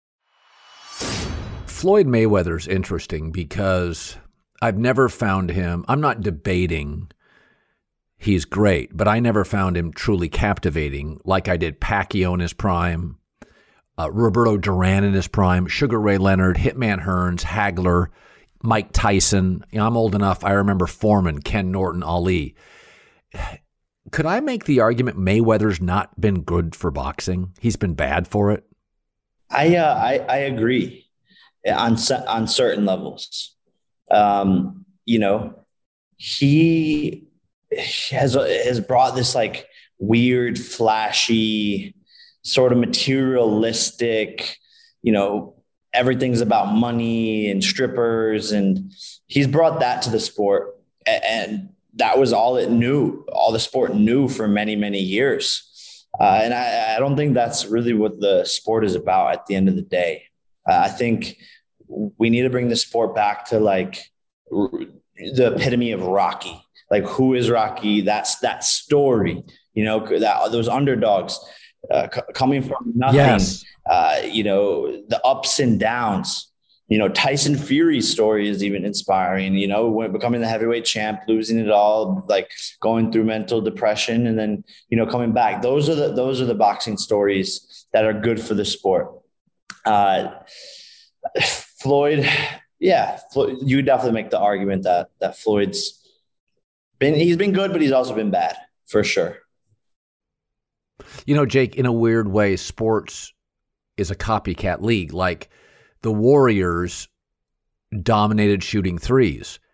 C: Floyd Mayweather's interesting because I've never found him, I'm not debating he's great, but I never found him truly captivating like I did Pacquiao in his prime, Uh, Roberto Duran in his prime, Sugar Ray Leonard, Hitman Hearns, Hagler, Mike Tyson. You know, I'm old enough. I remember Foreman, Ken Norton, Ali. Could I make the argument Mayweather's not been good for boxing? He's been bad for it.
K: I uh, I, I agree on on certain levels. Um, you know, he has has brought this like weird, flashy, sort of materialistic, you know, everything's about money and strippers. And he's brought that to the sport. And that was all it knew, all the sport knew for many, many years. Uh, and I, I don't think that's really what the sport is about at the end of the day. Uh, I think we need to bring the sport back to like the epitome of Rocky. Like, who is Rocky? That's that story, you know, that those underdogs. Uh, c- coming from nothing, yes. uh, you know, the ups and downs. You know, Tyson Fury's story is even inspiring, you know, when becoming the heavyweight champ, losing it all, like going through mental depression and then, you know, coming back. Those are the those are the boxing stories that are good for the sport. Uh, Floyd, yeah, Floyd, you definitely make the argument that that Floyd's been he's been good, but he's also been bad for sure.
C: You know, Jake, in a weird way, sports is a copycat league. Like the Warriors dominated shooting threes,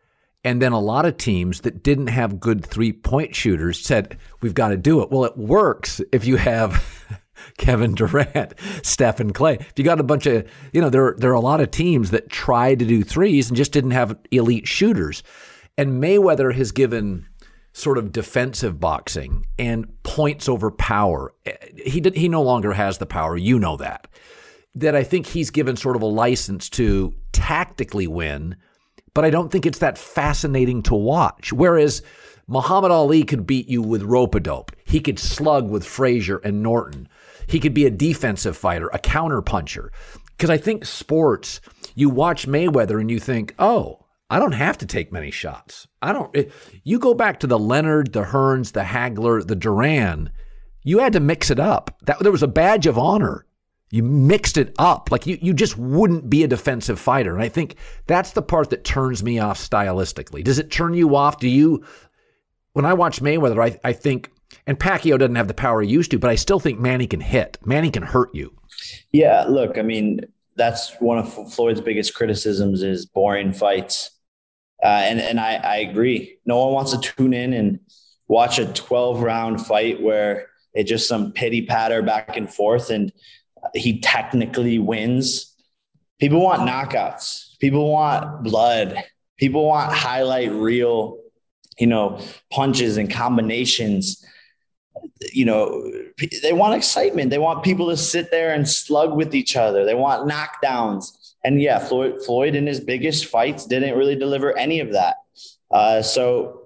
C: And then a lot of teams that didn't have good three-point shooters said, we've got to do it. Well, it works if you have Kevin Durant, Steph, and Clay. If you got a bunch of, you know, there, there are a lot of teams that tried to do threes and just didn't have elite shooters. And Mayweather has given sort of defensive boxing and points over power. He did, he no longer has the power. You know that. That I think he's given sort of a license to tactically win, but I don't think it's that fascinating to watch. Whereas Muhammad Ali could beat you with rope-a-dope. He could slug with Frazier and Norton. He could be a defensive fighter, a counter-puncher. Because I think sports, you watch Mayweather and you think, oh, I don't have to take many shots. I don't. It, you go back to the Leonard, the Hearns, the Hagler, the Duran, you had to mix it up. That, there was a badge of honor. You mixed it up. Like you, you just wouldn't be a defensive fighter. And I think that's the part that turns me off stylistically. Does it turn you off? Do you, when I watch Mayweather, I, I think, and Pacquiao doesn't have the power he used to, but I still think Manny can hit. Manny can hurt you.
K: Yeah, look, I mean, that's one of Floyd's biggest criticisms is boring fights. Uh, and and I, I agree. No one wants to tune in and watch a twelve-round fight where it's just some pity-patter back and forth and he technically wins. People want knockouts. People want blood. People want highlight reel, you know, punches and combinations. You know, they want excitement. They want people to sit there and slug with each other. They want knockdowns. And yeah, Floyd, Floyd in his biggest fights didn't really deliver any of that. Uh, so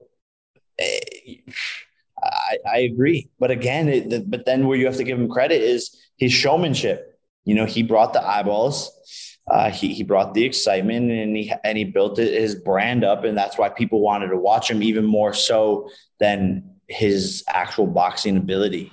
K: I, I agree. But again, it, but then where you have to give him credit is his showmanship. You know, he brought the eyeballs. Uh, he he brought the excitement, and he and he built his brand up, and that's why people wanted to watch him even more so than his actual boxing ability.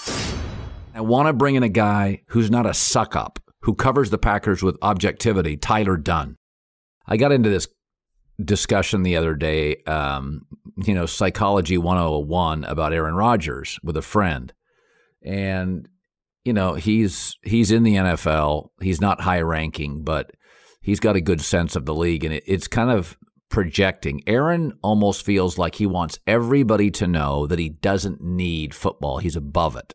C: I want to bring in a guy who's not a suck up, who covers the Packers with objectivity, Tyler Dunn. I got into this discussion the other day, um, you know, Psychology one oh one about Aaron Rodgers with a friend. And, you know, he's he's in the N F L. He's not high ranking, but he's got a good sense of the league. And it, it's kind of projecting. Aaron almost feels like he wants everybody to know that he doesn't need football. He's above it.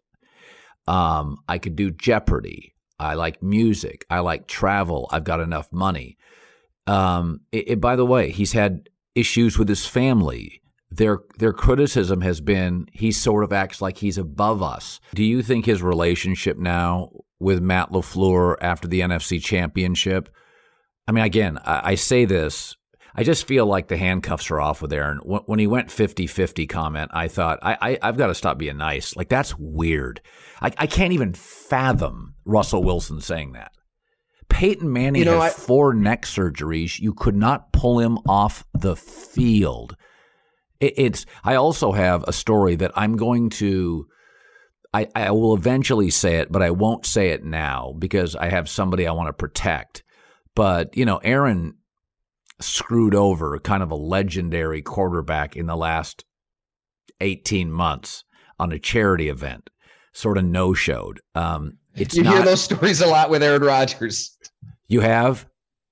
C: Um, I could do Jeopardy. I like music. I like travel. I've got enough money. Um, it, it, by the way, he's had issues with his family. Their their criticism has been he sort of acts like he's above us. Do you think his relationship now with Matt LaFleur after the N F C Championship? I mean, again, I, I say this. I just feel like the handcuffs are off with Aaron. When, when he went fifty-fifty comment, I thought, I, I, I've got to stop being nice. Like, that's weird. I, I can't even fathom Russell Wilson saying that. Peyton Manning you know, has I, four neck surgeries. You could not pull him off the field. It, it's. I also have a story that I'm going to, I, I will eventually say it, but I won't say it now because I have somebody I want to protect. But, you know, Aaron screwed over kind of a legendary quarterback in the last eighteen months on a charity event, sort of no-showed. Um, it's
D: you
C: not,
D: hear those stories a lot with Aaron Rodgers.
C: You have?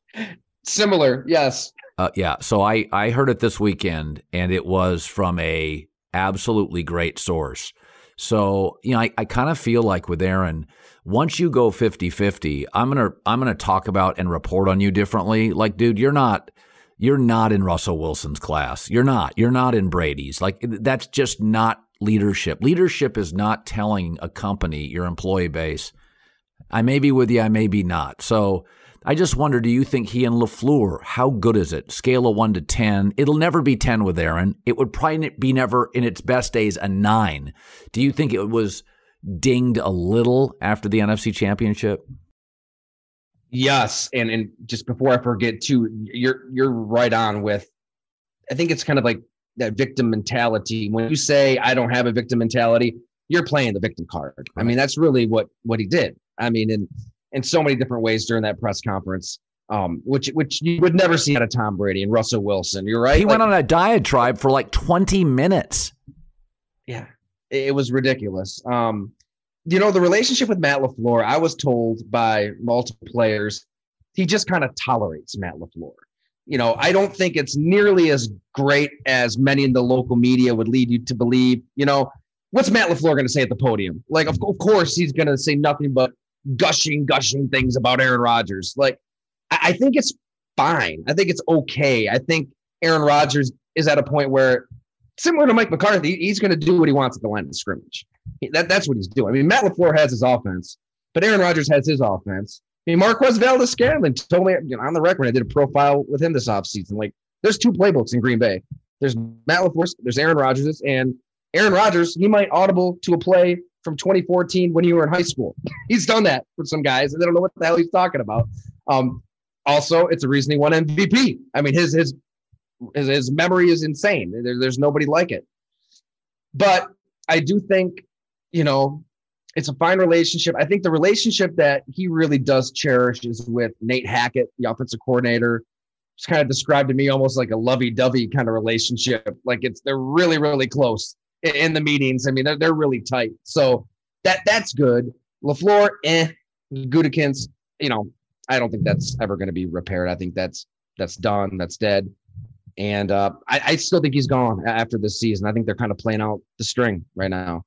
D: Similar, yes.
C: Uh, yeah, so I, I heard it this weekend, and it was from a absolutely great source. So, you know, I, I kind of feel like with Aaron, once you go fifty-fifty, I'm going to I'm going to talk about and report on you differently. Like, dude, you're not you're not in Russell Wilson's class. You're not. You're not in Brady's. Like, that's just not leadership. Leadership is not telling a company, your employee base, I may be with you, I may be not. So I just wonder, do you think he and LaFleur, how good is it? Scale of one to ten. It'll never be ten with Aaron. It would probably be never, in its best days, a nine. Do you think it was dinged a little after the N F C Championship?
D: Yes, and and just before I forget too, you're you're right on with, I think it's kind of like that victim mentality. When you say I don't have a victim mentality, you're playing the victim card. Right. I mean, that's really what what he did. I mean, in in so many different ways during that press conference, um, which which you would never see out of Tom Brady and Russell Wilson. You're right.
C: He like, went on a diatribe for like twenty minutes.
D: Yeah, it, it was ridiculous. Um, You know, the relationship with Matt LaFleur, I was told by multiple players, he just kind of tolerates Matt LaFleur. You know, I don't think it's nearly as great as many in the local media would lead you to believe. You know, what's Matt LaFleur going to say at the podium? Like, of, of course, he's going to say nothing but gushing, gushing things about Aaron Rodgers. Like, I, I think it's fine. I think it's okay. I think Aaron Rodgers is at a point where, similar to Mike McCarthy, he's going to do what he wants at the line of scrimmage. That, that's what he's doing. I mean, Matt LaFleur has his offense, but Aaron Rodgers has his offense. I mean, Marquez Valdes-Scantling told me, you know, on the record, I did a profile with him this offseason. Like, there's two playbooks in Green Bay. There's Matt LaFleur, there's Aaron Rodgers, and Aaron Rodgers, he might audible to a play from twenty fourteen when you were in high school. He's done that for some guys, and they don't know what the hell he's talking about. Um, also, it's the reason he won M V P. I mean, his his his, his memory is insane. There, there's nobody like it. But I do think, you know, it's a fine relationship. I think the relationship that he really does cherish is with Nate Hackett, the offensive coordinator. It's kind of described to me almost like a lovey-dovey kind of relationship. Like it's they're really, really close in, in the meetings. I mean, they're they're really tight. So that that's good. LaFleur, eh. Gutekunst, you know, I don't think that's ever going to be repaired. I think that's that's done. That's dead. And uh, I, I still think he's gone after this season. I think they're kind of playing out the string right now.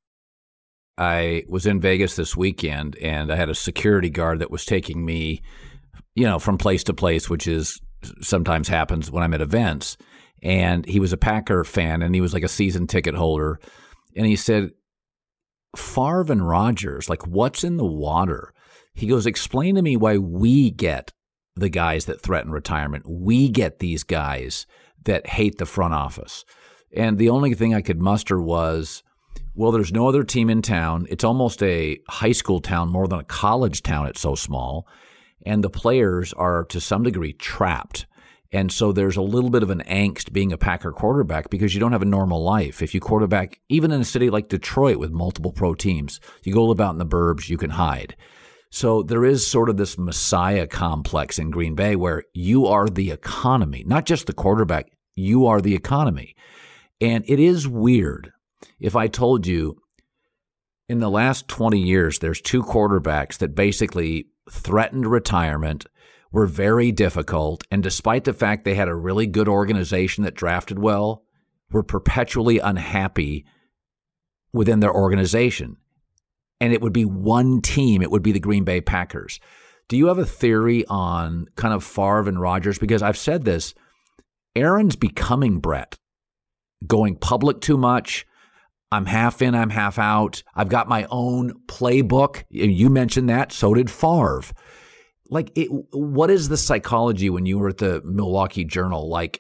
C: I was in Vegas this weekend, and I had a security guard that was taking me, you know, from place to place, which is sometimes happens when I'm at events. And he was a Packer fan, and he was like a season ticket holder. And he said, Favre and Rodgers, like, what's in the water? He goes, explain to me why we get the guys that threaten retirement. We get these guys that hate the front office. And the only thing I could muster was, well, there's no other team in town. It's almost a high school town more than a college town. It's so small. And the players are, to some degree, trapped. And so there's a little bit of an angst being a Packer quarterback because you don't have a normal life. If you quarterback, even in a city like Detroit with multiple pro teams, you go live out in the burbs, you can hide. So there is sort of this Messiah complex in Green Bay where you are the economy, not just the quarterback, you are the economy. And it is weird. If I told you in the last twenty years, there's two quarterbacks that basically threatened retirement, were very difficult, and despite the fact they had a really good organization that drafted well, were perpetually unhappy within their organization. And it would be one team. It would be the Green Bay Packers. Do you have a theory on kind of Favre and Rodgers? Because I've said this, Aaron's becoming Brett, going public too much. I'm half in, I'm half out. I've got my own playbook. You mentioned that. So did Favre. Like, it, what is the psychology when you were at the Milwaukee Journal? Like,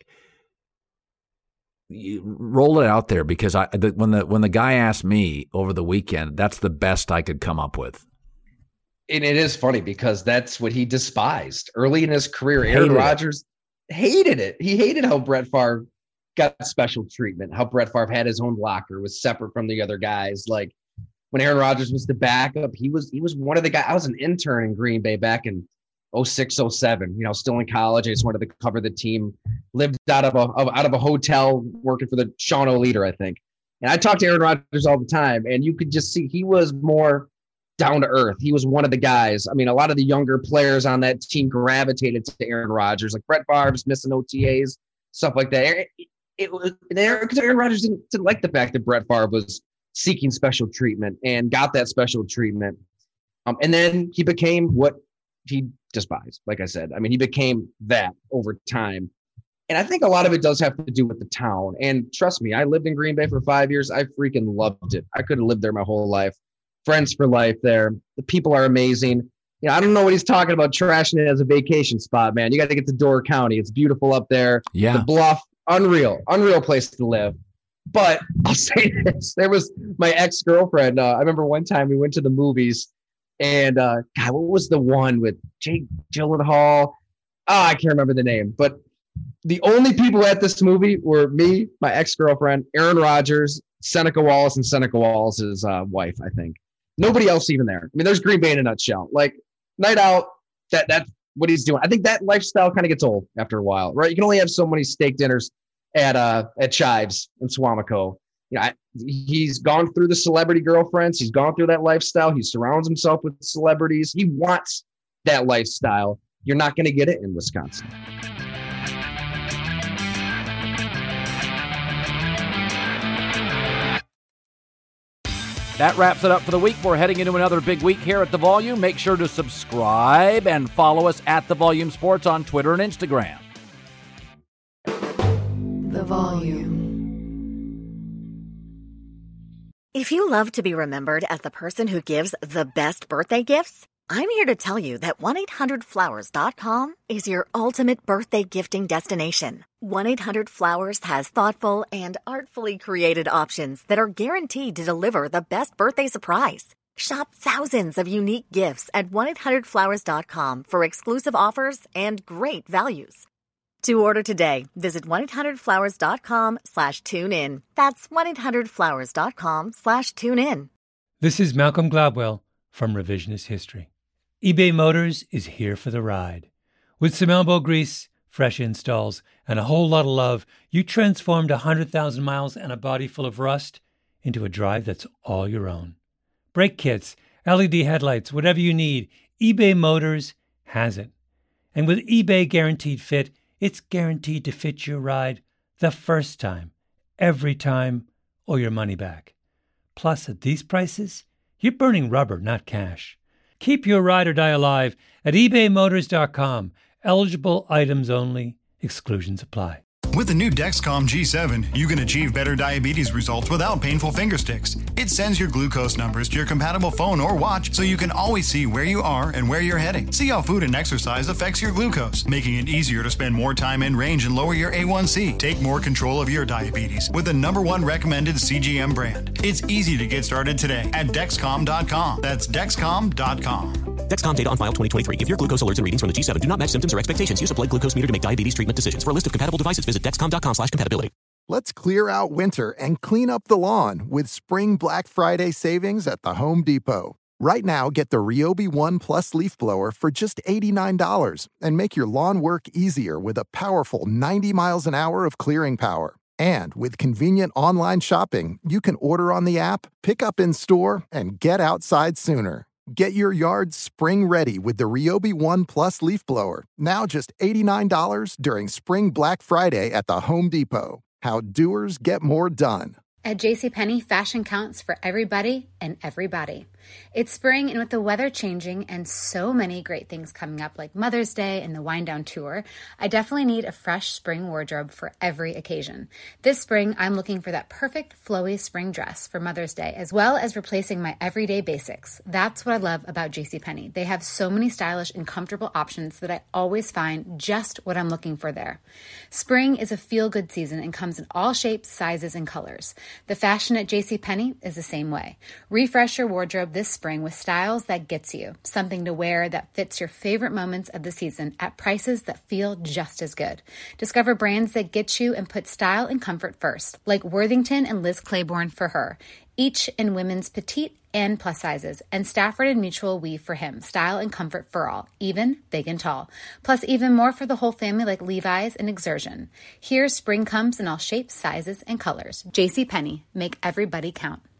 C: you roll it out there, because I the, when the when the guy asked me over the weekend, that's the best I could come up with.
D: And it is funny because that's what he despised early in his career. Aaron Rodgers hated it. He hated how Brett Favre got special treatment, how Brett Favre had his own locker, was separate from the other guys. Like when Aaron Rodgers was the backup, he was he was one of the guys. I was an intern in Green Bay back in oh six, oh seven, you know, still in college. I just wanted to cover the team, lived out of a out of a hotel working for the Sean O'Leader, I think. And I talked to Aaron Rodgers all the time, and you could just see he was more down to earth. He was one of the guys. I mean, a lot of the younger players on that team gravitated to Aaron Rodgers, like Brett Favre's missing O T As, stuff like that. It, it was because Aaron Rodgers didn't, didn't like the fact that Brett Favre was seeking special treatment and got that special treatment. Um, and then he became what he despised. Like I said, I mean, he became that over time. And I think a lot of it does have to do with the town. And trust me, I lived in Green Bay for five years. I freaking loved it. I could have lived there my whole life. Friends for life there. The people are amazing. You know, I don't know what he's talking about trashing it as a vacation spot, man. You got to get to Door County. It's beautiful up there.
C: Yeah.
D: The Bluff, unreal, unreal place to live. But I'll say this. There was my ex-girlfriend. Uh, I remember one time we went to the movies, and uh, God, what was the one with Jake Gyllenhaal? Oh, I can't remember the name. But the only people at this movie were me, my ex-girlfriend, Aaron Rodgers, Seneca Wallace, and Seneca Wallace's uh, wife, I think. Nobody else even there. I mean, there's Green Bay in a nutshell. Like, night out, that that's what he's doing. I think that lifestyle kind of gets old after a while, right? You can only have so many steak dinners at uh at Chives in Suamico. You know, I, he's gone through the celebrity girlfriends. He's gone through that lifestyle. He surrounds himself with celebrities. He wants that lifestyle. You're not going to get it in Wisconsin.
A: That wraps it up for the week. We're heading into another big week here at The Volume. Make sure to subscribe and follow us at The Volume Sports on Twitter and Instagram.
U: The Volume.
B: If you love to be remembered as the person who gives the best birthday gifts, I'm here to tell you that one eight hundred flowers dot com is your ultimate birthday gifting destination. one eight hundred flowers has thoughtful and artfully created options that are guaranteed to deliver the best birthday surprise. Shop thousands of unique gifts at one eight hundred flowers dot com for exclusive offers and great values. To order today, visit one eight hundred flowers dot com slash tune in. That's one eight hundred flowers dot com slash tune in.
E: This is Malcolm Gladwell from Revisionist History. eBay Motors is here for the ride. With some elbow grease, fresh installs, and a whole lot of love, you transformed one hundred thousand miles and a body full of rust into a drive that's all your own. Brake kits, L E D headlights, whatever you need, eBay Motors has it. And with eBay Guaranteed Fit, it's guaranteed to fit your ride the first time, every time, or your money back. Plus, at these prices, you're burning rubber, not cash. Keep your ride or die alive at ebay motors dot com. Eligible items only. Exclusions apply.
W: With the new Dexcom G seven, you can achieve better diabetes results without painful finger sticks. It sends your glucose numbers to your compatible phone or watch so you can always see where you are and where you're heading. See how food and exercise affects your glucose, making it easier to spend more time in range and lower your A one C. Take more control of your diabetes with the number one recommended C G M brand. It's easy to get started today at Dexcom dot com. That's Dexcom dot com.
X: Dexcom data on file twenty twenty-three. If your glucose alerts and readings from the G seven do not match symptoms or expectations, use a blood glucose meter to make diabetes treatment decisions. For a list of compatible devices, visit Dexcom dot com slash compatibility.
S: Let's clear out winter and clean up the lawn with Spring Black Friday savings at the Home Depot. Right now, get the Ryobi One Plus leaf blower for just eighty-nine dollars and make your lawn work easier with a powerful ninety miles an hour of clearing power. And with convenient online shopping, you can order on the app, pick up in store, and get outside sooner. Get your yard spring ready with the Ryobi One Plus leaf blower. Now just eighty-nine dollars during Spring Black Friday at the Home Depot. How doers get more done.
Y: At JCPenney, fashion counts for everybody and everybody. It's spring, and with the weather changing and so many great things coming up like Mother's Day and the Wind Down Tour, I definitely need a fresh spring wardrobe for every occasion. This spring, I'm looking for that perfect flowy spring dress for Mother's Day, as well as replacing my everyday basics. That's what I love about JCPenney. They have so many stylish and comfortable options that I always find just what I'm looking for there. Spring is a feel-good season and comes in all shapes, sizes, and colors. The fashion at JCPenney is the same way. Refresh your wardrobe this spring with styles that gets you, something to wear that fits your favorite moments of the season at prices that feel just as good. Discover brands that get you and put style and comfort first, like Worthington and Liz Claiborne for her, each in women's petite and plus sizes, and Stafford and Mutual weave for him, style and comfort for all, even big and tall. Plus even more for the whole family like Levi's and Exertion. Here, spring comes in all shapes, sizes, and colors. JCPenney, make everybody count.